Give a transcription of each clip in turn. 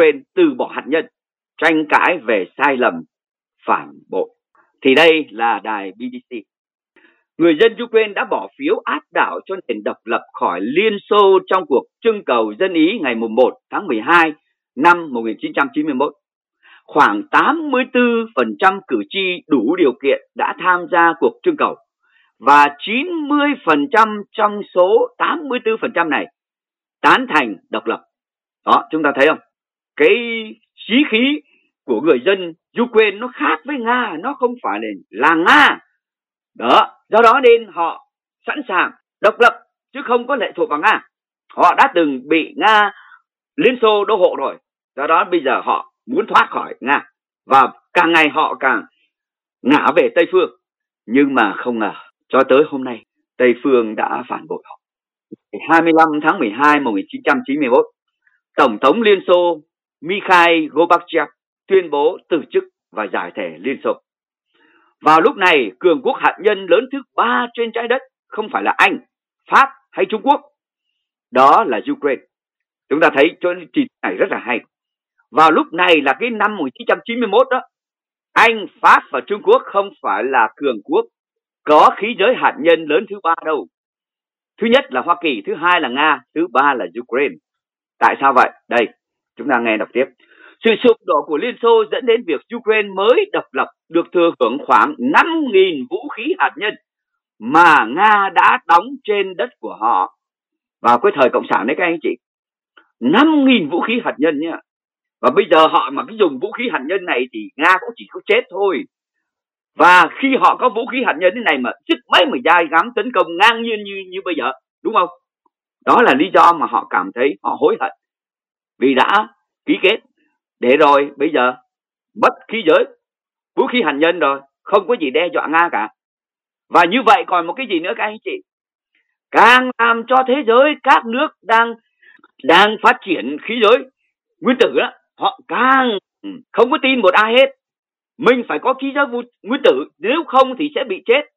Ukraine từ bỏ hạt nhân, tranh cãi về sai lầm, phản bội. Thì đây là đài BBC. Người dân Ukraine đã bỏ phiếu áp đảo cho nền độc lập khỏi Liên Xô trong cuộc trưng cầu dân Ý ngày 1 tháng 12 năm 1991. Khoảng 84% cử tri đủ điều kiện đã tham gia cuộc trưng cầu, và 90% trong số 84% này tán thành độc lập. Đó, chúng ta thấy không? Cái chí khí của người dân Ukraine nó khác với Nga, nó không phải là Nga. Đó, do đó nên họ sẵn sàng độc lập chứ không có lệ thuộc vào Nga. Họ đã từng bị Nga, Liên Xô đô hộ rồi. Do đó bây giờ họ muốn thoát khỏi Nga, và càng ngày họ càng ngả về Tây Phương. Nhưng mà không ngờ cho tới hôm nay Tây Phương đã phản bội họ. 25 tháng 12 1991, Tổng thống Liên Xô Mikhail Gorbachev tuyên bố từ chức và giải thể Liên Xô. Vào lúc này, cường quốc hạt nhân lớn thứ 3 trên trái đất không phải là Anh, Pháp hay Trung Quốc. Đó là Ukraine. Chúng ta thấy cho chỉ này rất là hay. Vào lúc này là cái năm 1991 đó, Anh, Pháp và Trung Quốc không phải là cường quốc có khí giới hạt nhân lớn thứ 3 đâu. Thứ nhất là Hoa Kỳ, thứ hai là Nga, thứ ba là Ukraine. Tại sao vậy? Đây, chúng ta nghe đọc tiếp. Sự sụp đổ của Liên Xô dẫn đến việc Ukraine mới độc lập được thừa hưởng khoảng 5.000 vũ khí hạt nhân mà Nga đã đóng trên đất của họ vào cái thời Cộng sản đấy các anh chị. 5.000 vũ khí hạt nhân nhá. Và bây giờ họ mà cứ dùng vũ khí hạt nhân này thì Nga cũng chỉ có chết thôi. Và khi họ có vũ khí hạt nhân thế này mà sức mấy mà dai dám tấn công ngang nhiên như bây giờ, đúng không? Đó là lý do mà họ cảm thấy họ hối hận vì đã ký kết, để rồi bây giờ mất khí giới, vũ khí hạt nhân rồi, không có gì đe dọa Nga cả. Và như vậy còn một cái gì nữa các anh chị? Càng làm cho thế giới các nước đang phát triển khí giới nguyên tử đó, họ càng không có tin một ai hết. Mình phải có khí giới nguyên tử, nếu không thì sẽ bị chết.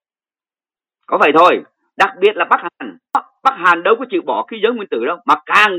Có vậy thôi. Đặc biệt là Bắc Hàn. Bắc Hàn đâu có chịu bỏ khí giới nguyên tử đâu, mà càng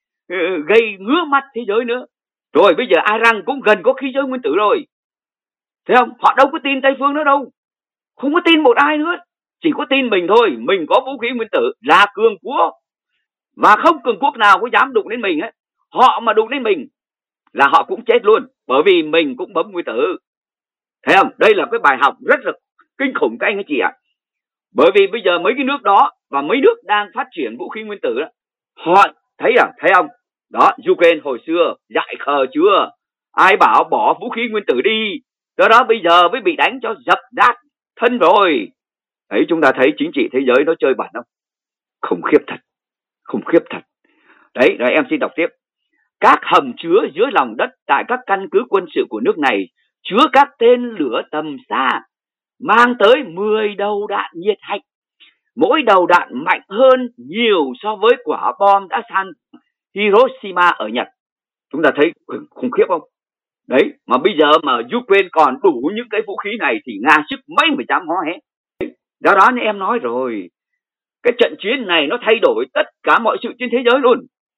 gây ngứa mắt thế giới nữa. Rồi bây giờ Iran cũng gần có khí giới nguyên tử rồi. Thấy không? Họ đâu có tin Tây Phương nữa đâu. Không có tin một ai nữa. Chỉ có tin mình thôi. Mình có vũ khí nguyên tử là cường quốc. Và không cường quốc nào có dám đụng đến mình ấy. Họ mà đụng đến mình là họ cũng chết luôn. Bởi vì mình cũng bấm nguyên tử. Thấy không? Đây là cái bài học rất là kinh khủng các anh chị ạ. Bởi vì bây giờ mấy cái nước đó và mấy nước đang phát triển vũ khí nguyên tử đó, họ thấy không? Đó, Ukraine hồi xưa dại khờ chưa? Ai bảo bỏ vũ khí nguyên tử đi? Do đó bây giờ mới bị đánh cho dập nát thân rồi. Đấy, chúng ta thấy chính trị thế giới nó chơi bẩn không? Khủng khiếp thật. Khủng khiếp thật. Đấy, rồi em xin đọc tiếp. Các hầm chứa dưới lòng đất tại các căn cứ quân sự của nước này chứa các tên lửa tầm xa, mang tới 10 đầu đạn nhiệt hạch. Mỗi đầu đạn mạnh hơn nhiều so với quả bom đã san Hiroshima ở Nhật. Chúng ta thấy khủng khiếp không? Đấy, mà bây giờ mà Ukraine còn đủ những cái vũ khí này thì Nga sức mấy mà dám hó hé. Do đó như em nói rồi, cái trận chiến này nó thay đổi tất cả mọi sự trên thế giới luôn.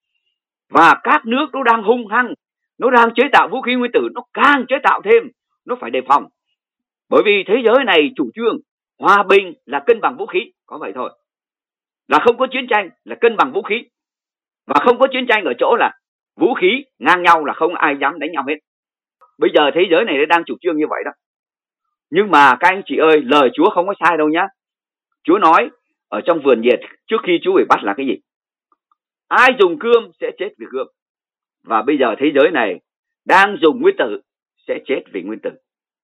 Và các nước nó đang hung hăng, nó đang chế tạo vũ khí nguyên tử, nó càng chế tạo thêm, nó phải đề phòng. Bởi vì thế giới này chủ trương hòa bình là cân bằng vũ khí, có vậy thôi. Là không có chiến tranh, là cân bằng vũ khí. Và không có chiến tranh ở chỗ là vũ khí ngang nhau là không ai dám đánh nhau hết. Bây giờ thế giới này đang chủ trương như vậy đó. Nhưng mà các anh chị ơi, lời Chúa không có sai đâu nhá. Chúa nói ở trong vườn nhiệt trước khi Chúa bị bắt là cái gì? Ai dùng cương sẽ chết vì cương. Và bây giờ thế giới này đang dùng nguyên tử sẽ chết vì nguyên tử.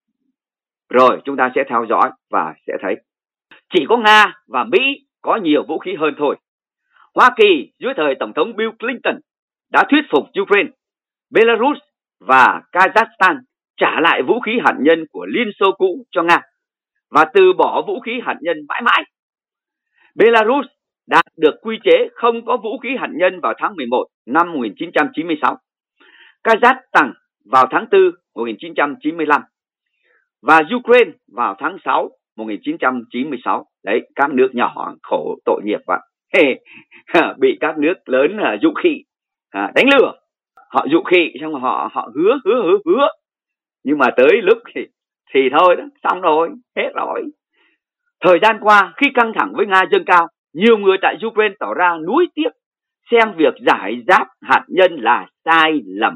Rồi chúng ta sẽ theo dõi và sẽ thấy. Chỉ có Nga và Mỹ có nhiều vũ khí hơn thôi. Hoa Kỳ dưới thời Tổng thống Bill Clinton đã thuyết phục Ukraine, Belarus và Kazakhstan trả lại vũ khí hạt nhân của Liên Xô cũ cho Nga và từ bỏ vũ khí hạt nhân mãi mãi. Belarus đạt được quy chế không có vũ khí hạt nhân vào tháng 11 năm 1996, Kazakhstan vào tháng 4 1995 và Ukraine vào tháng 6 1996. Đấy, các nước nhỏ khổ tội nghiệp vậy. Bị các nước lớn dụ khị, đánh lừa. họ dụ khị, xong rồi họ hứa. Nhưng mà tới lúc thì thôi đó, xong rồi, hết rồi. Thời gian qua, khi căng thẳng với Nga dâng cao, nhiều người tại Ukraine tỏ ra nuối tiếc, xem việc giải giáp hạt nhân là sai lầm.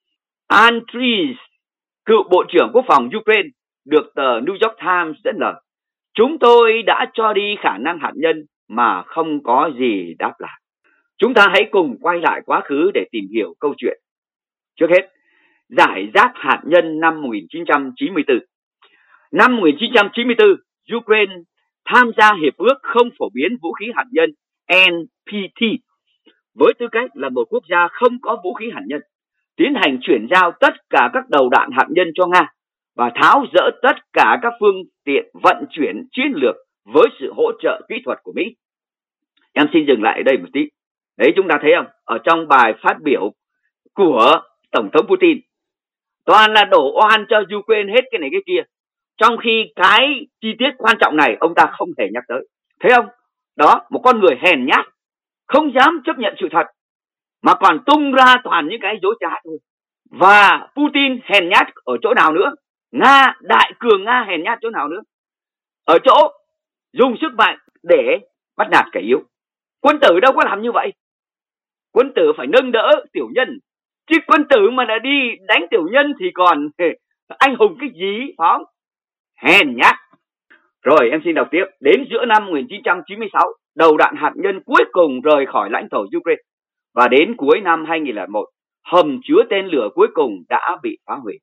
Andriy, cựu Bộ trưởng Quốc phòng Ukraine, được tờ New York Times dẫn lời: chúng tôi đã cho đi khả năng hạt nhân mà không có gì đáp lại. Chúng ta hãy cùng quay lại quá khứ để tìm hiểu câu chuyện. Trước hết, giải giáp hạt nhân năm 1994. Năm 1994, Ukraine tham gia Hiệp ước không phổ biến vũ khí hạt nhân NPT với tư cách là một quốc gia không có vũ khí hạt nhân, tiến hành chuyển giao tất cả các đầu đạn hạt nhân cho Nga và tháo dỡ tất cả các phương tiện vận chuyển chiến lược với sự hỗ trợ kỹ thuật của Mỹ. Em xin dừng lại ở đây một tí. Đấy, chúng ta thấy không? Ở trong bài phát biểu của Tổng thống Putin, toàn là đổ oan cho Ukraine hết cái này cái kia, trong khi cái chi tiết quan trọng này ông ta không hề nhắc tới. Thấy không? Đó, một con người hèn nhát, không dám chấp nhận sự thật, mà còn tung ra toàn những cái dối trá thôi. Và Putin hèn nhát ở chỗ nào nữa? Nga, đại cường Nga hèn nhát chỗ nào nữa? Ở chỗ dùng sức mạnh để bắt nạt kẻ yếu. Quân tử đâu có làm như vậy. Quân tử phải nâng đỡ tiểu nhân, chứ quân tử mà đã đi đánh tiểu nhân thì còn anh hùng cái gì, phải không? Hèn nhát. Rồi em xin đọc tiếp. Đến giữa năm 1996, đầu đạn hạt nhân cuối cùng rời khỏi lãnh thổ Ukraine. Và đến cuối năm 2001, hầm chứa tên lửa cuối cùng đã bị phá hủy.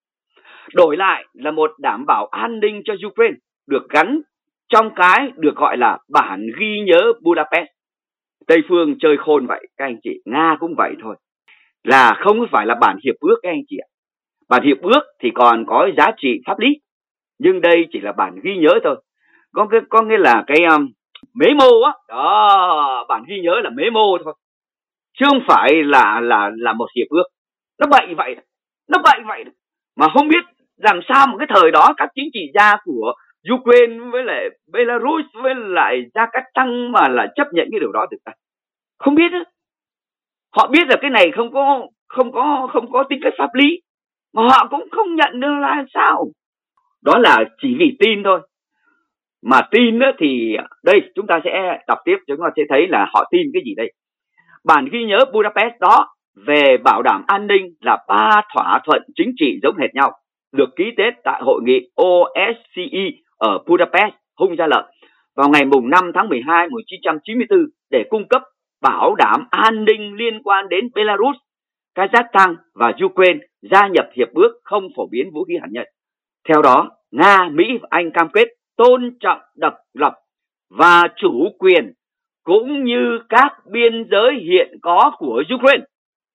Đổi lại là một đảm bảo an ninh cho Ukraine được gắn trong cái được gọi là bản ghi nhớ Budapest. Tây phương chơi khôn vậy các anh chị, Nga cũng vậy thôi. Là không phải là bản hiệp ước các anh chị ạ. Bản hiệp ước thì còn có giá trị pháp lý, nhưng đây chỉ là bản ghi nhớ thôi. Có nghĩa là cái memo á, đó, bản ghi nhớ là memo thôi, chứ không phải là một hiệp ước. Nó bậy vậy, mà không biết làm sao một cái thời đó các chính trị gia của Ukraine với lại Belarus với lại Kazakhstan mà là chấp nhận cái điều đó được ta. Không biết á. Họ biết là cái này không có tính cách pháp lý, mà họ cũng không nhận được là sao. Đó là chỉ vì tin thôi. Mà tin á thì đây chúng ta sẽ đọc tiếp, chúng ta sẽ thấy là họ tin cái gì đây. Bản ghi nhớ Budapest đó về bảo đảm an ninh là 3 thỏa thuận chính trị giống hệt nhau, được ký kết tại hội nghị OSCE ở Budapest, Hung Gia Lợi vào ngày 5 tháng 12 1994 để cung cấp bảo đảm an ninh liên quan đến Belarus, Kazakhstan và Ukraine gia nhập hiệp ước không phổ biến vũ khí hạt nhân. Theo đó, Nga, Mỹ và Anh cam kết tôn trọng độc lập và chủ quyền cũng như các biên giới hiện có của Ukraine.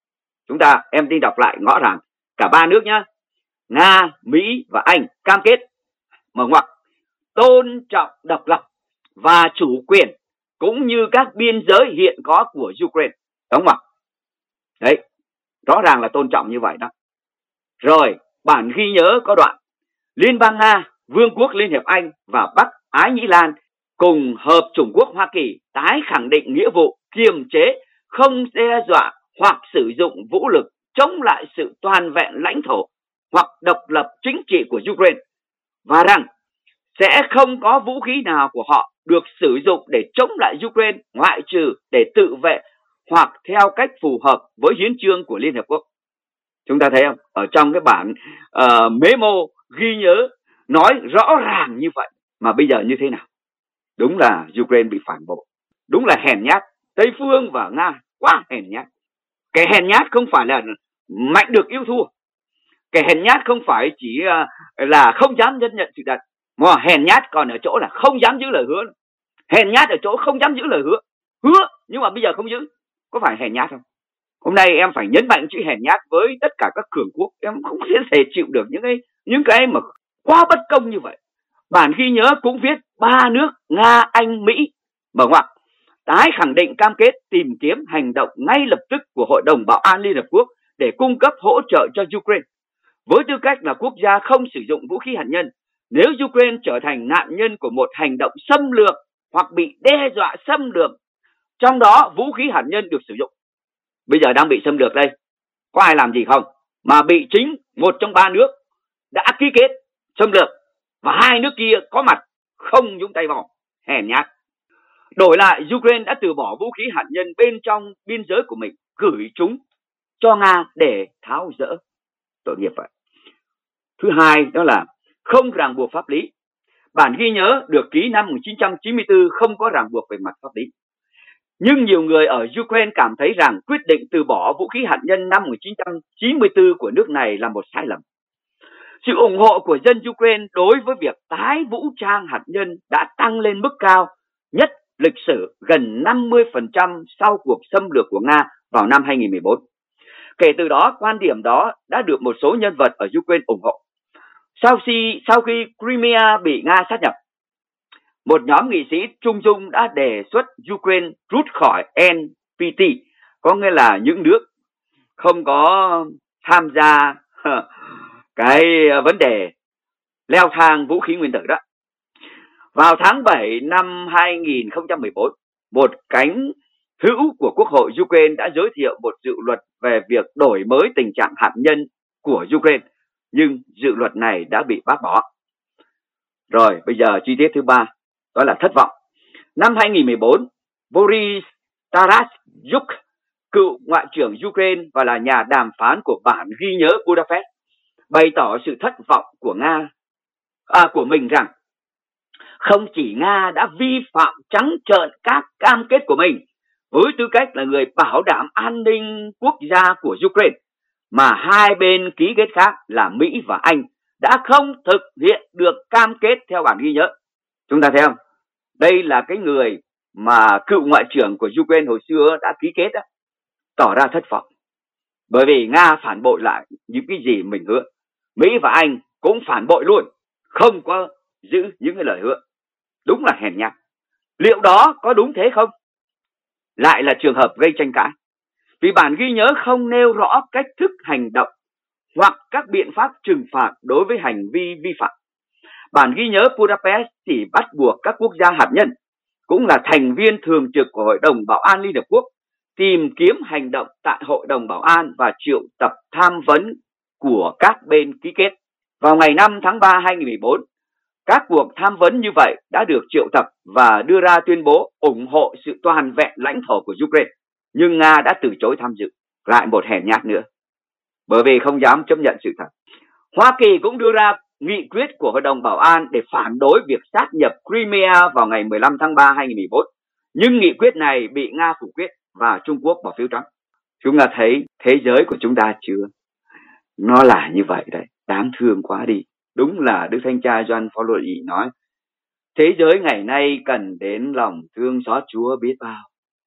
Em đi đọc lại ngõ ràng cả 3 nước nhé. Nga, Mỹ và Anh cam kết mở ngoặc tôn trọng độc lập và chủ quyền cũng như các biên giới hiện có của Ukraine, đóng ngoặc. Đấy, rõ ràng là tôn trọng như vậy đó. Rồi, bản ghi nhớ có đoạn: Liên bang Nga, Vương quốc Liên hiệp Anh và Bắc Ái Nhĩ Lan cùng Hợp chủng quốc Hoa Kỳ tái khẳng định nghĩa vụ kiềm chế, không đe dọa hoặc sử dụng vũ lực chống lại sự toàn vẹn lãnh thổ hoặc độc lập chính trị của Ukraine, và rằng sẽ không có vũ khí nào của họ được sử dụng để chống lại Ukraine ngoại trừ để tự vệ hoặc theo cách phù hợp với hiến chương của Liên Hợp Quốc. Chúng ta thấy không? Ở trong cái bản memo ghi nhớ nói rõ ràng như vậy, mà bây giờ như thế nào? Đúng là Ukraine bị phản bội, đúng là hèn nhát. Tây phương và Nga quá hèn nhát. Kẻ hèn nhát không phải là mạnh được yếu thua. Kẻ hèn nhát không phải chỉ là không dám nhân nhận sự thật, mà hèn nhát còn ở chỗ là không dám giữ lời hứa. Hèn nhát ở chỗ không dám giữ lời hứa nhưng mà bây giờ không giữ. Có phải hèn nhát không? Hôm nay em phải nhấn mạnh chữ hèn nhát với tất cả các cường quốc. Em không thể chịu được những cái mà quá bất công như vậy. Bản ghi nhớ cũng viết 3 nước Nga, Anh, Mỹ mở ngoặc tái khẳng định cam kết tìm kiếm hành động ngay lập tức của Hội đồng Bảo an Liên Hợp Quốc để cung cấp hỗ trợ cho Ukraine. Với tư cách là quốc gia không sử dụng vũ khí hạt nhân, nếu Ukraine trở thành nạn nhân của một hành động xâm lược hoặc bị đe dọa xâm lược, trong đó vũ khí hạt nhân được sử dụng, bây giờ đang bị xâm lược đây, Có ai làm gì không? Mà bị chính một trong ba nước đã ký kết xâm lược và hai nước kia có mặt không nhúng tay vào. Hèn nhát. Đổi lại, Ukraine đã từ bỏ vũ khí hạt nhân bên trong biên giới của mình, gửi chúng cho Nga để tháo dỡ. Tội nghiệp vậy. Thứ hai đó là không ràng buộc pháp lý. Bản ghi nhớ được ký năm 1994 không có ràng buộc về mặt pháp lý. Nhưng nhiều người ở Ukraine cảm thấy rằng quyết định từ bỏ vũ khí hạt nhân năm 1994 của nước này là một sai lầm. Sự ủng hộ của dân Ukraine đối với việc tái vũ trang hạt nhân đã tăng lên mức cao nhất lịch sử, gần 50% sau cuộc xâm lược của Nga vào năm 2014. Kể từ đó, quan điểm đó đã được một số nhân vật ở Ukraine ủng hộ. Sau khi Crimea bị Nga sát nhập, một nhóm nghị sĩ trung dung đã đề xuất Ukraine rút khỏi NPT, có nghĩa là những nước không có tham gia cái vấn đề leo thang vũ khí nguyên tử đó. Vào tháng 7 năm 2014, một cánh hữu của Quốc hội Ukraine đã giới thiệu một dự luật về việc đổi mới tình trạng hạt nhân của Ukraine, nhưng dự luật này đã bị bác bỏ. Rồi, bây giờ chi tiết thứ ba, đó là thất vọng. Năm 2014, Boris Tarasyuk, cựu ngoại trưởng Ukraine và là nhà đàm phán của bản ghi nhớ Budapest, bày tỏ sự thất vọng của mình rằng không chỉ Nga đã vi phạm trắng trợn các cam kết của mình với tư cách là người bảo đảm an ninh quốc gia của Ukraine, mà hai bên ký kết khác là Mỹ và Anh đã không thực hiện được cam kết theo bản ghi nhớ. Chúng ta thấy không? Đây là cái người mà cựu ngoại trưởng của Ukraine hồi xưa đã ký kết đó, tỏ ra thất vọng. Bởi vì Nga phản bội lại những cái gì mình hứa. Mỹ và Anh cũng phản bội luôn, không có giữ những cái lời hứa. Đúng là hèn nhát. Liệu đó có đúng thế không? Lại là trường hợp gây tranh cãi. Vì bản ghi nhớ không nêu rõ cách thức hành động hoặc các biện pháp trừng phạt đối với hành vi vi phạm. Bản ghi nhớ Budapest chỉ bắt buộc các quốc gia hạt nhân, cũng là thành viên thường trực của Hội đồng Bảo an Liên Hợp Quốc, tìm kiếm hành động tại Hội đồng Bảo an và triệu tập tham vấn của các bên ký kết. Vào ngày 5 tháng 3 2014, các cuộc tham vấn như vậy đã được triệu tập và đưa ra tuyên bố ủng hộ sự toàn vẹn lãnh thổ của Ukraine. Nhưng Nga đã từ chối tham dự, lại một hèn nhát nữa, bởi vì không dám chấp nhận sự thật. Hoa Kỳ cũng đưa ra nghị quyết của Hội đồng Bảo an để phản đối việc sát nhập Crimea vào ngày 15 tháng 3 2014. Nhưng nghị quyết này bị Nga phủ quyết và Trung Quốc bỏ phiếu trắng. Chúng ta thấy thế giới của chúng ta chưa? Nó là như vậy đấy, đáng thương quá đi. Đúng là Đức Thánh Cha Gioan Phaolô II nói, thế giới ngày nay cần đến lòng thương xót Chúa biết bao.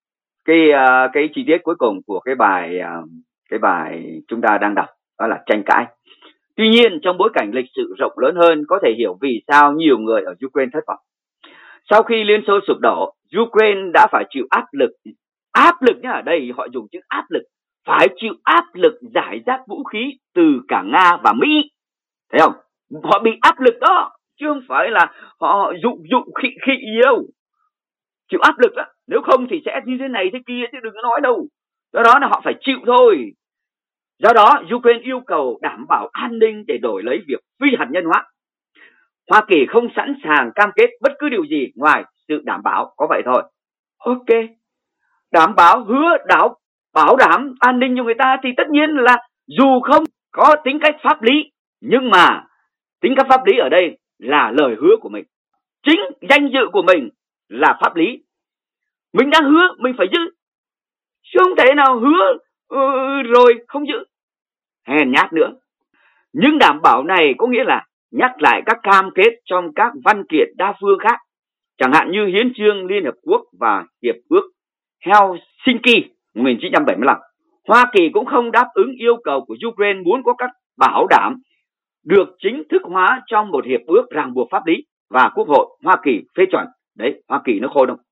Cái chi tiết cuối cùng của cái bài chúng ta đang đọc đó là tranh cãi. Tuy nhiên, trong bối cảnh lịch sử rộng lớn hơn, có thể hiểu vì sao nhiều người ở Ukraine thất vọng. Sau khi Liên Xô sụp đổ, Ukraine đã phải chịu áp lực nhá, ở đây họ dùng chữ áp lực, phải chịu áp lực giải rác vũ khí từ cả Nga và Mỹ. Thấy không? Họ bị áp lực đó, chứ không phải là họ dụng khị nhiều. Chịu áp lực đó, nếu không thì sẽ như thế này thế kia chứ đừng có nói đâu. Do đó là họ phải chịu thôi. Do đó, Ukraine yêu cầu đảm bảo an ninh để đổi lấy việc phi hạt nhân hóa. Hoa Kỳ không sẵn sàng cam kết bất cứ điều gì ngoài sự đảm bảo, có vậy thôi. Ok, đảm bảo, bảo đảm an ninh cho người ta thì tất nhiên là dù không có tính cách pháp lý, nhưng mà tính cách pháp lý ở đây là lời hứa của mình. Chính danh dự của mình là pháp lý. Mình đã hứa, mình phải giữ. Chứ không thể nào hứa rồi không giữ. Hèn nhát nữa. Nhưng đảm bảo này có nghĩa là nhắc lại các cam kết trong các văn kiện đa phương khác, chẳng hạn như Hiến chương Liên Hợp Quốc và Hiệp ước Helsinki 1975. Hoa Kỳ cũng không đáp ứng yêu cầu của Ukraine muốn có các bảo đảm được chính thức hóa trong một hiệp ước ràng buộc pháp lý và Quốc hội Hoa Kỳ phê chuẩn. Đấy, Hoa Kỳ nó khôn không?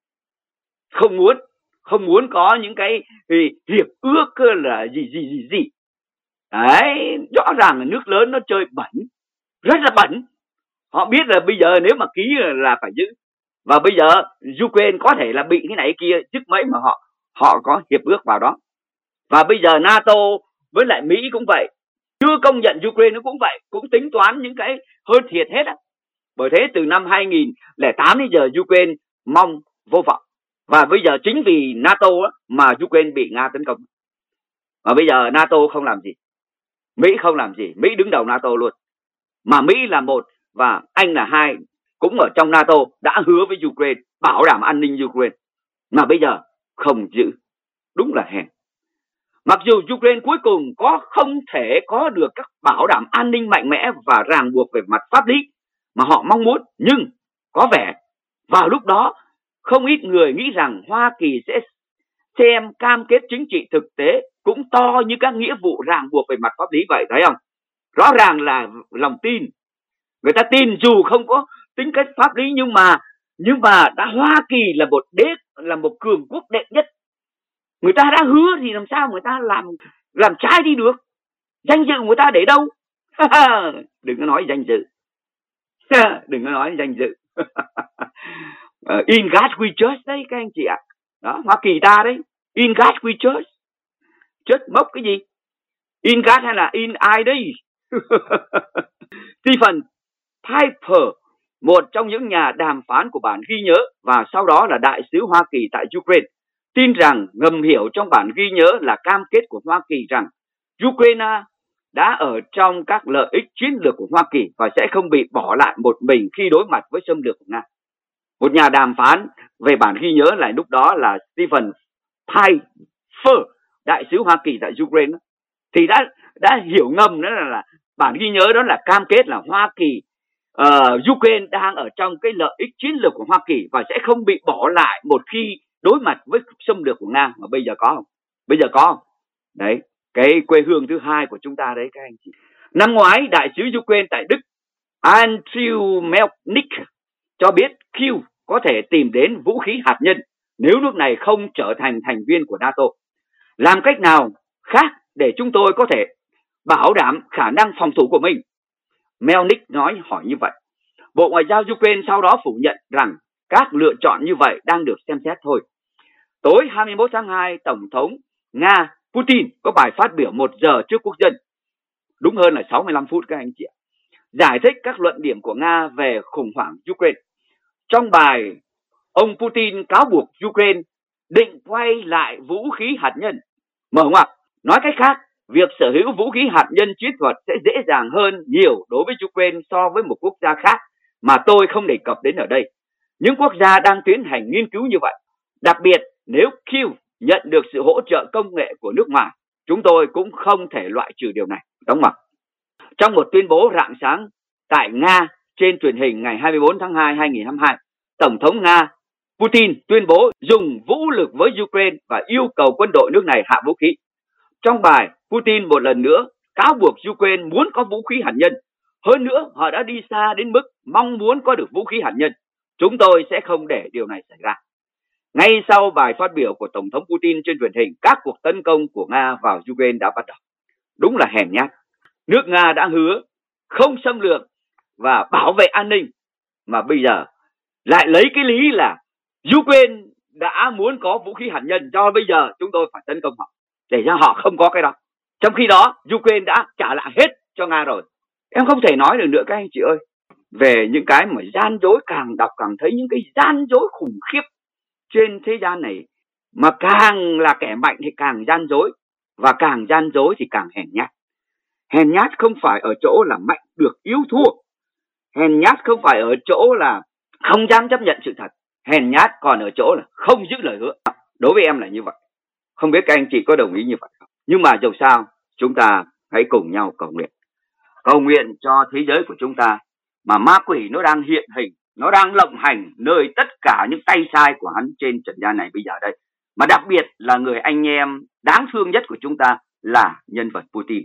Không muốn có những cái hiệp ước là gì. Đấy, rõ ràng là nước lớn nó chơi bẩn, rất là bẩn. Họ biết là bây giờ nếu mà ký là phải giữ. Và bây giờ Ukraine có thể là bị cái này kia, trước mấy mà họ có hiệp ước vào đó. Và bây giờ NATO với lại Mỹ cũng vậy, chưa công nhận Ukraine nó cũng vậy, cũng tính toán những cái hơn thiệt hết á. Bởi thế từ năm 2008 đến giờ Ukraine mong vô vọng. Và bây giờ chính vì NATO á, mà Ukraine bị Nga tấn công. Và bây giờ NATO không làm gì, Mỹ không làm gì, Mỹ đứng đầu NATO luôn. Mà Mỹ là một và Anh là hai, cũng ở trong NATO, đã hứa với Ukraine bảo đảm an ninh Ukraine, mà bây giờ không giữ. Đúng là hèn. Mặc dù Ukraine cuối cùng không thể có được các bảo đảm an ninh mạnh mẽ và ràng buộc về mặt pháp lý mà họ mong muốn, nhưng có vẻ vào lúc đó không ít người nghĩ rằng Hoa Kỳ sẽ xem cam kết chính trị thực tế cũng to như các nghĩa vụ ràng buộc về mặt pháp lý vậy, thấy không? Rõ ràng là lòng tin. Người ta tin dù không có tính cách pháp lý, nhưng mà Hoa Kỳ là một cường quốc đệ nhất. Người ta đã hứa thì làm sao người ta làm trái đi được? Danh dự người ta để đâu? Đừng có nói danh dự. Đừng có nói danh dự. In God we trust đấy các anh chị ạ. Đó, Hoa Kỳ ta đấy. In God we trust. Trust mốc cái gì? In God hay là in ai đấy? Stephen Piper, một trong những nhà đàm phán của bản ghi nhớ và sau đó là đại sứ Hoa Kỳ tại Ukraine, tin rằng ngầm hiểu trong bản ghi nhớ là cam kết của Hoa Kỳ rằng Ukraine đã ở trong các lợi ích chiến lược của Hoa Kỳ và sẽ không bị bỏ lại một mình khi đối mặt với xâm lược của Nga. Một nhà đàm phán về bản ghi nhớ lại lúc đó là Stephen Piper, đại sứ Hoa Kỳ tại Ukraine, thì đã hiểu ngầm đó là bản ghi nhớ đó là cam kết là Hoa Kỳ, Ukraine đang ở trong cái lợi ích chiến lược của Hoa Kỳ và sẽ không bị bỏ lại một khi đối mặt với xâm lược của Nga. Mà bây giờ có không? Bây giờ có không? Đấy, cái quê hương thứ hai của chúng ta đấy các anh chị. Năm ngoái, đại sứ Ukraine tại Đức Andrew Melnik cho biết Kyiv có thể tìm đến vũ khí hạt nhân nếu nước này không trở thành thành viên của NATO. Làm cách nào khác để chúng tôi có thể bảo đảm khả năng phòng thủ của mình? Melnik hỏi như vậy. Bộ Ngoại giao Ukraine sau đó phủ nhận rằng các lựa chọn như vậy đang được xem xét thôi. Tối 21 tháng 2, Tổng thống Nga Putin có bài phát biểu 1 giờ trước quốc dân, đúng hơn là 65 phút các anh chị ạ, giải thích các luận điểm của Nga về khủng hoảng Ukraine. Trong bài, ông Putin cáo buộc Ukraine định quay lại vũ khí hạt nhân. Mở ngoặc, nói cách khác, việc sở hữu vũ khí hạt nhân chiến thuật sẽ dễ dàng hơn nhiều đối với Ukraine so với một quốc gia khác mà tôi không đề cập đến ở đây. Những quốc gia đang tiến hành nghiên cứu như vậy. Đặc biệt, nếu Kyiv nhận được sự hỗ trợ công nghệ của nước ngoài, chúng tôi cũng không thể loại trừ điều này. Đóng ngoặc. Trong một tuyên bố rạng sáng tại Nga trên truyền hình ngày 24 tháng 2, 2022, Tổng thống Nga Putin tuyên bố dùng vũ lực với Ukraine và yêu cầu quân đội nước này hạ vũ khí. Trong bài, Putin một lần nữa cáo buộc Ukraine muốn có vũ khí hạt nhân. Hơn nữa, họ đã đi xa đến mức mong muốn có được vũ khí hạt nhân. Chúng tôi sẽ không để điều này xảy ra. Ngay sau bài phát biểu của Tổng thống Putin trên truyền hình, các cuộc tấn công của Nga vào Ukraine đã bắt đầu. Đúng là hèn nhát. Nước Nga đã hứa không xâm lược và bảo vệ an ninh, mà bây giờ lại lấy cái lý là Ukraine đã muốn có vũ khí hạt nhân, cho bây giờ chúng tôi phải tấn công họ để cho họ không có cái đó. Trong khi đó Ukraine đã trả lại hết cho Nga rồi. Em không thể nói được nữa các anh chị ơi. Về những cái mà gian dối, càng đọc càng thấy những cái gian dối khủng khiếp trên thế gian này. Mà càng là kẻ mạnh thì càng gian dối, và càng gian dối thì càng hèn nhát. Hèn nhát không phải ở chỗ là mạnh được yếu thua. Hèn nhát không phải ở chỗ là không dám chấp nhận sự thật. Hèn nhát còn ở chỗ là không giữ lời hứa. Đối với em là như vậy. Không biết các anh chị có đồng ý như vậy không? Nhưng mà dầu sao, chúng ta hãy cùng nhau cầu nguyện. Cầu nguyện cho thế giới của chúng ta mà ma quỷ nó đang hiện hình, nó đang lộng hành nơi tất cả những tay sai của hắn trên trần gian này bây giờ đây. Mà đặc biệt là người anh em đáng thương nhất của chúng ta là nhân vật Putin.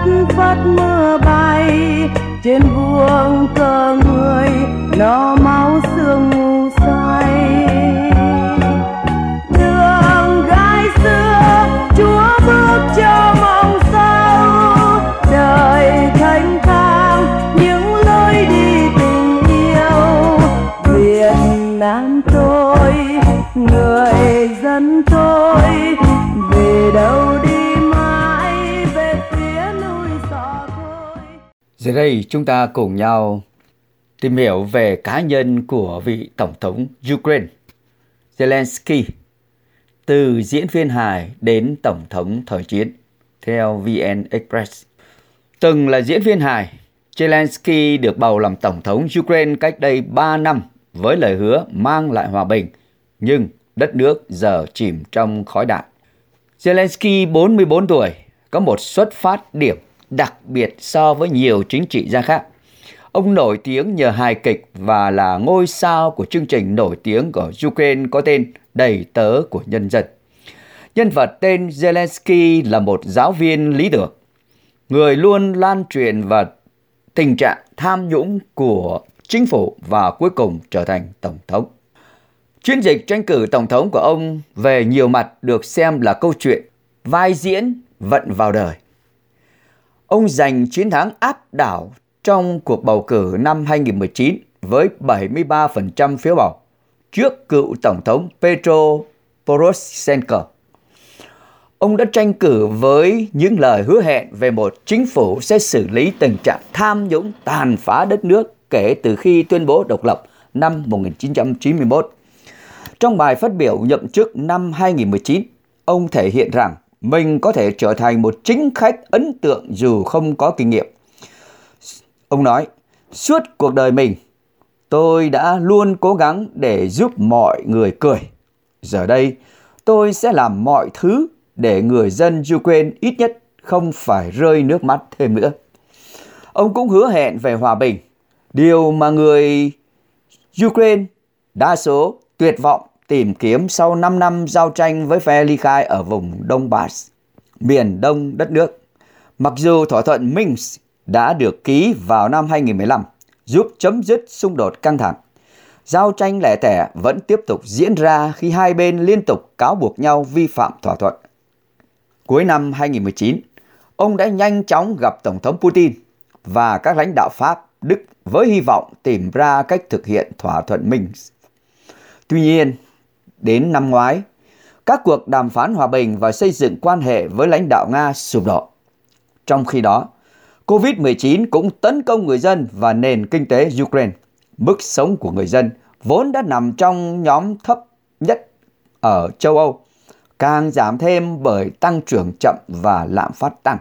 phất mưa bay, trên vuông cờ người nó máu sương mù say. Đường gai xưa Chúa bước cho mong sâu, đời thanh thang những lối đi tình yêu. Việt Nam tôi, người dân tôi, về đâu đi mãi về phía núi Gió thôi. Giờ đây chúng ta cùng nhau tìm hiểu về cá nhân của vị Tổng thống Ukraine Zelensky, từ diễn viên hài đến Tổng thống thời chiến, theo VN Express. Từng là diễn viên hài, Zelensky được bầu làm Tổng thống Ukraine cách đây 3 năm với lời hứa mang lại hòa bình, nhưng đất nước giờ chìm trong khói đạn. Zelensky 44 tuổi, có một xuất phát điểm đặc biệt so với nhiều chính trị gia khác. Ông nổi tiếng nhờ hài kịch và là ngôi sao của chương trình nổi tiếng của Ukraine có tên Đầy tớ của nhân dân. Nhân vật tên Zelensky là một giáo viên lý tưởng, người luôn lan truyền và tình trạng tham nhũng của chính phủ và cuối cùng trở thành tổng thống. Chiến dịch tranh cử tổng thống của ông về nhiều mặt được xem là câu chuyện vai diễn vận vào đời. Ông giành chiến thắng áp đảo trong cuộc bầu cử năm 2019 với 73% phiếu bầu trước cựu tổng thống Petro Poroshenko. Ông đã tranh cử với những lời hứa hẹn về một chính phủ sẽ xử lý tình trạng tham nhũng tàn phá đất nước kể từ khi tuyên bố độc lập năm 1991. Trong bài phát biểu nhậm chức năm 2019, ông thể hiện rằng mình có thể trở thành một chính khách ấn tượng dù không có kinh nghiệm. Ông nói, suốt cuộc đời mình, tôi đã luôn cố gắng để giúp mọi người cười. Giờ đây, tôi sẽ làm mọi thứ để người dân Ukraine ít nhất không phải rơi nước mắt thêm nữa. Ông cũng hứa hẹn về hòa bình, điều mà người Ukraine đa số tuyệt vọng tìm kiếm sau 5 năm giao tranh với phe ly khai ở vùng Donbass, miền đông đất nước. Mặc dù thỏa thuận Minsk đã được ký vào năm 2015 giúp chấm dứt xung đột căng thẳng, giao tranh lẻ tẻ vẫn tiếp tục diễn ra khi hai bên liên tục cáo buộc nhau vi phạm thỏa thuận. Cuối năm 2019, ông đã nhanh chóng gặp Tổng thống Putin và các lãnh đạo Pháp, Đức với hy vọng tìm ra cách thực hiện thỏa thuận Minsk. Tuy nhiên, đến năm ngoái, các cuộc đàm phán hòa bình và xây dựng quan hệ với lãnh đạo Nga sụp đổ. Trong khi đó, Covid-19 cũng tấn công người dân và nền kinh tế Ukraine. Mức sống của người dân vốn đã nằm trong nhóm thấp nhất ở châu Âu, càng giảm thêm bởi tăng trưởng chậm và lạm phát tăng.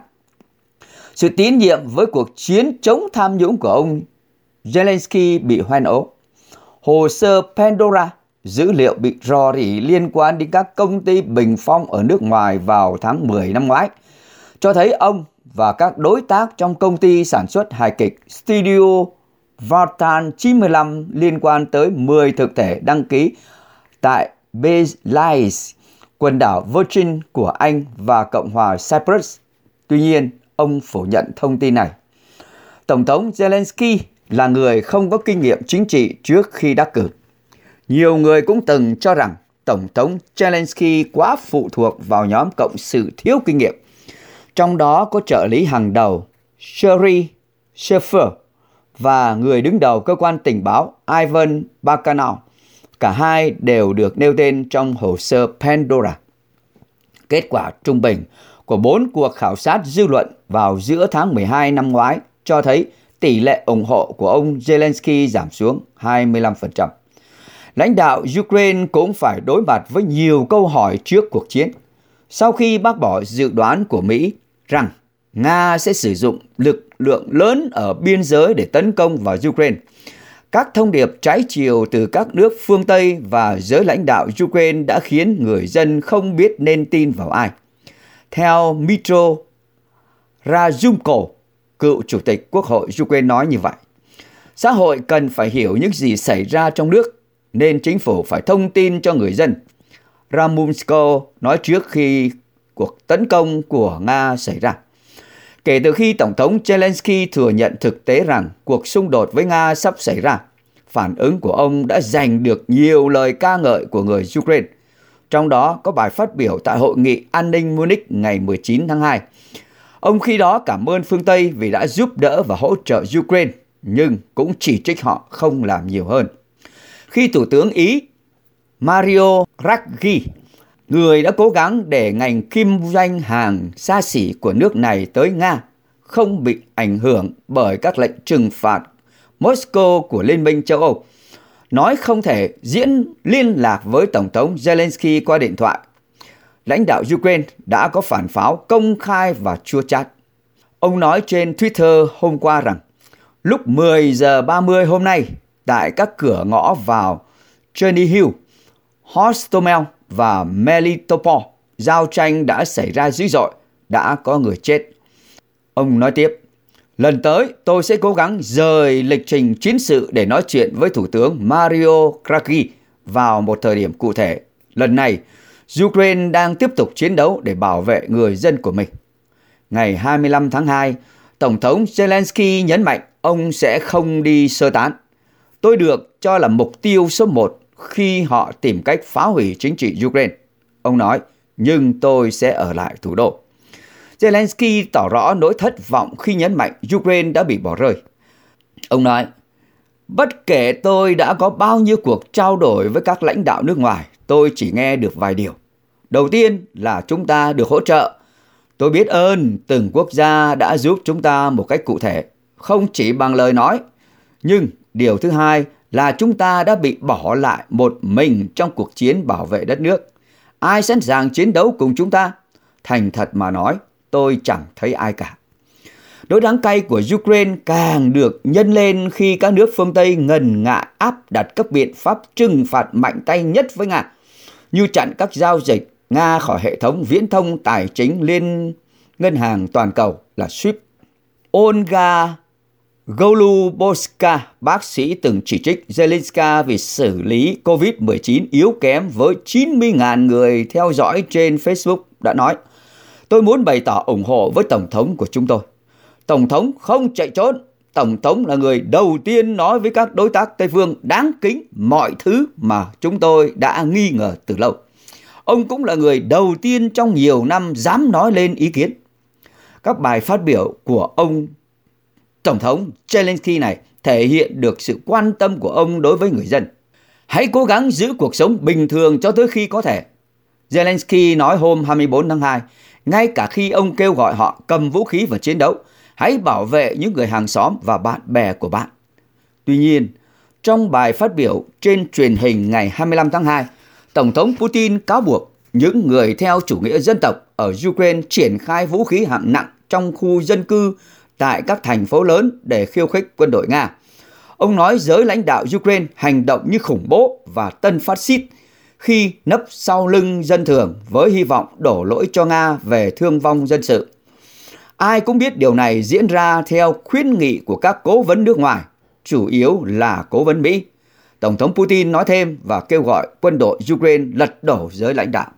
Sự tín nhiệm với cuộc chiến chống tham nhũng của ông Zelensky bị hoen ố. Hồ sơ Pandora, dữ liệu bị rò rỉ liên quan đến các công ty bình phong ở nước ngoài vào tháng 10 năm ngoái, cho thấy ông và các đối tác trong công ty sản xuất hài kịch Studio Vartan 95 liên quan tới 10 thực thể đăng ký tại Belize, quần đảo Virgin của Anh và Cộng hòa Cyprus. Tuy nhiên, ông phủ nhận thông tin này. Tổng thống Zelensky là người không có kinh nghiệm chính trị trước khi đắc cử. Nhiều người cũng từng cho rằng Tổng thống Zelensky quá phụ thuộc vào nhóm cộng sự thiếu kinh nghiệm. Trong đó có trợ lý hàng đầu Sherry Sheffer và người đứng đầu cơ quan tình báo Ivan Bakanov. Cả hai đều được nêu tên trong hồ sơ Pandora. Kết quả trung bình của 4 cuộc khảo sát dư luận vào giữa tháng 12 năm ngoái cho thấy tỷ lệ ủng hộ của ông Zelensky giảm xuống 25%. Lãnh đạo Ukraine cũng phải đối mặt với nhiều câu hỏi trước cuộc chiến. Sau khi bác bỏ dự đoán của Mỹ rằng Nga sẽ sử dụng lực lượng lớn ở biên giới để tấn công vào Ukraine, các thông điệp trái chiều từ các nước phương Tây và giới lãnh đạo Ukraine đã khiến người dân không biết nên tin vào ai. Theo Mitro Razumko, cựu chủ tịch Quốc hội Ukraine nói như vậy. Xã hội cần phải hiểu những gì xảy ra trong nước, nên chính phủ phải thông tin cho người dân. Ramunsko nói trước khi cuộc tấn công của Nga xảy ra. Kể từ khi Tổng thống Zelensky thừa nhận thực tế rằng cuộc xung đột với Nga sắp xảy ra, phản ứng của ông đã giành được nhiều lời ca ngợi của người Ukraine. Trong đó có bài phát biểu tại Hội nghị An ninh Munich ngày 19 tháng 2. Ông khi đó cảm ơn phương Tây vì đã giúp đỡ và hỗ trợ Ukraine, nhưng cũng chỉ trích họ không làm nhiều hơn. Khi Thủ tướng Ý Mario Draghi, người đã cố gắng để ngành kinh doanh hàng xa xỉ của nước này tới Nga không bị ảnh hưởng bởi các lệnh trừng phạt Moscow của Liên minh châu Âu, nói không thể liên lạc với Tổng thống Zelensky qua điện thoại, lãnh đạo Ukraine đã có phản pháo công khai và chua chát. Ông nói trên Twitter hôm qua rằng lúc 10 giờ 30 hôm nay tại các cửa ngõ vào Chernihiv, Hostomel và Melitopol, giao tranh đã xảy ra dữ dội, đã có người chết. Ông nói tiếp, lần tới tôi sẽ cố gắng rời lịch trình chiến sự để nói chuyện với Thủ tướng Mario Draghi vào một thời điểm cụ thể. Lần này, Ukraine đang tiếp tục chiến đấu để bảo vệ người dân của mình. Ngày 25 tháng 2, Tổng thống Zelensky nhấn mạnh ông sẽ không đi sơ tán. Tôi được cho là mục tiêu số 1 khi họ tìm cách phá hủy chính trị Ukraine. Ông nói, nhưng tôi sẽ ở lại thủ đô. Zelensky tỏ rõ nỗi thất vọng khi nhấn mạnh Ukraine đã bị bỏ rơi. Ông nói, bất kể tôi đã có bao nhiêu cuộc trao đổi với các lãnh đạo nước ngoài, tôi chỉ nghe được vài điều. Đầu tiên là chúng ta được hỗ trợ. Tôi biết ơn từng quốc gia đã giúp chúng ta một cách cụ thể, không chỉ bằng lời nói. Nhưng điều thứ hai là chúng ta đã bị bỏ lại một mình trong cuộc chiến bảo vệ đất nước. Ai sẵn sàng chiến đấu cùng chúng ta? Thành thật mà nói, tôi chẳng thấy ai cả. Nỗi đắng cay của Ukraine càng được nhân lên khi các nước phương Tây ngần ngại áp đặt các biện pháp trừng phạt mạnh tay nhất với Nga, như chặn các giao dịch Nga khỏi hệ thống viễn thông tài chính liên ngân hàng toàn cầu là SWIFT. Olga Golubovska, bác sĩ từng chỉ trích Zelensky vì xử lý COVID-19 yếu kém với 90.000 người theo dõi trên Facebook, đã nói, tôi muốn bày tỏ ủng hộ với Tổng thống của chúng tôi. Tổng thống không chạy trốn. Tổng thống là người đầu tiên nói với các đối tác Tây phương đáng kính mọi thứ mà chúng tôi đã nghi ngờ từ lâu. Ông cũng là người đầu tiên trong nhiều năm dám nói lên ý kiến. Các bài phát biểu của ông Tổng thống Zelensky này thể hiện được sự quan tâm của ông đối với người dân. Hãy cố gắng giữ cuộc sống bình thường cho tới khi có thể. Zelensky nói hôm 24 tháng 2, ngay cả khi ông kêu gọi họ cầm vũ khí và chiến đấu, hãy bảo vệ những người hàng xóm và bạn bè của bạn. Tuy nhiên, trong bài phát biểu trên truyền hình ngày 25 tháng 2, Tổng thống Putin cáo buộc những người theo chủ nghĩa dân tộc ở Ukraine triển khai vũ khí hạng nặng trong khu dân cư tại các thành phố lớn để khiêu khích quân đội Nga. Ông nói giới lãnh đạo Ukraine hành động như khủng bố và tân phát xít khi nấp sau lưng dân thường với hy vọng đổ lỗi cho Nga về thương vong dân sự. Ai cũng biết điều này diễn ra theo khuyến nghị của các cố vấn nước ngoài, chủ yếu là cố vấn Mỹ. Tổng thống Putin nói thêm và kêu gọi quân đội Ukraine lật đổ giới lãnh đạo.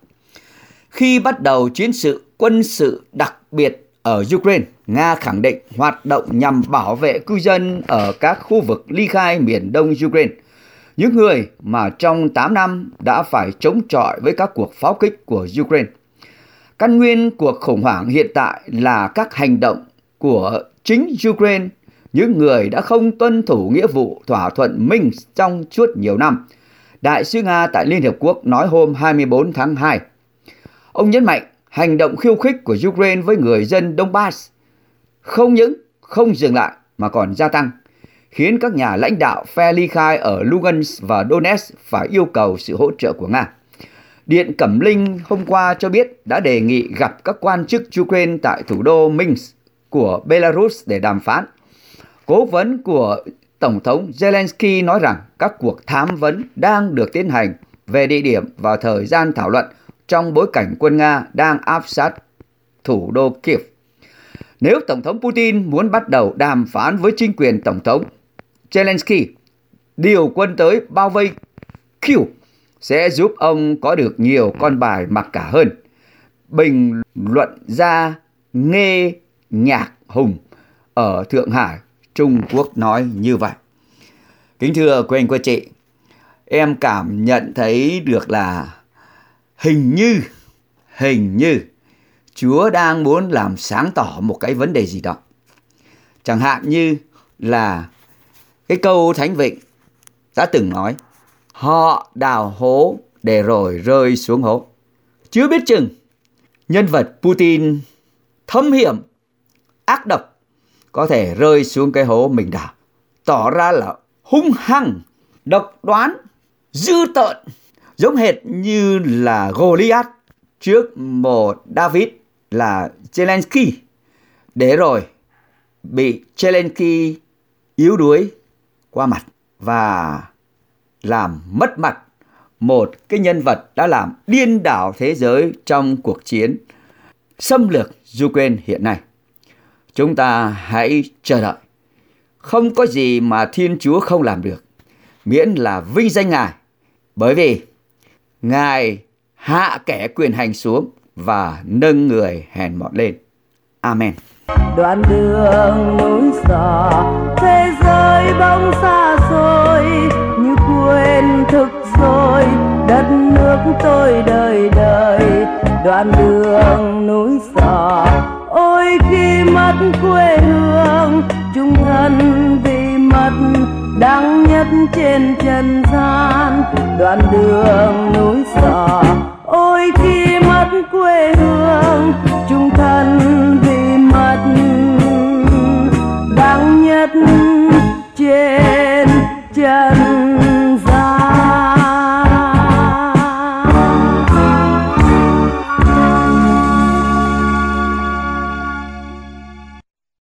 Khi bắt đầu chiến sự quân sự đặc biệt ở Ukraine, Nga khẳng định hoạt động nhằm bảo vệ cư dân ở các khu vực ly khai miền đông Ukraine, những người mà trong 8 năm đã phải chống chọi với các cuộc pháo kích của Ukraine. Căn nguyên cuộc khủng hoảng hiện tại là các hành động của chính Ukraine, những người đã không tuân thủ nghĩa vụ thỏa thuận Minsk trong suốt nhiều năm, Đại sứ Nga tại Liên Hợp Quốc nói hôm 24 tháng 2. Ông nhấn mạnh hành động khiêu khích của Ukraine với người dân Donbass không những không dừng lại mà còn gia tăng, khiến các nhà lãnh đạo phe ly khai ở Lugansk và Donetsk phải yêu cầu sự hỗ trợ của Nga. Điện Cẩm Linh hôm qua cho biết đã đề nghị gặp các quan chức Ukraine tại thủ đô Minsk của Belarus để đàm phán. Cố vấn của Tổng thống Zelensky nói rằng các cuộc thám vấn đang được tiến hành về địa điểm và thời gian thảo luận trong bối cảnh quân Nga đang áp sát thủ đô Kiev. Nếu Tổng thống Putin muốn bắt đầu đàm phán với chính quyền Tổng thống Zelensky, điều quân tới bao vây Kyiv sẽ giúp ông có được nhiều con bài mặc cả hơn. Bình luận gia Nghe Nhạc hùng ở Thượng Hải, Trung Quốc nói như vậy. Kính thưa quý anh quý chị, em cảm nhận thấy được là hình như Chúa đang muốn làm sáng tỏ một cái vấn đề gì đó. Chẳng hạn như là cái câu Thánh Vịnh đã từng nói, họ đào hố để rồi rơi xuống hố. Chưa biết chừng nhân vật Putin thâm hiểm, ác độc có thể rơi xuống cái hố mình đào, tỏ ra là hung hăng, độc đoán, dữ tợn, giống hệt như là Goliath trước một David là Zelensky, để rồi bị Zelensky yếu đuối qua mặt và làm mất mặt một cái nhân vật đã làm điên đảo thế giới trong cuộc chiến xâm lược Ukraine hiện nay. Chúng ta hãy chờ đợi. Không có gì mà Thiên Chúa không làm được, miễn là vinh danh Ngài, bởi vì Ngài hạ kẻ quyền hành xuống và nâng người hèn mọn lên. Amen. Đoạn đường núi xỏ, thế giới bỗng xa xôi, như quên thực rồi đất nước tôi đời đời. Đoạn đường núi xỏ, ôi khi mất quê hương, chung thân vì mất đáng nhất trên trần gian. Đoạn đường núi xỏ, ôi khi mất quê hương,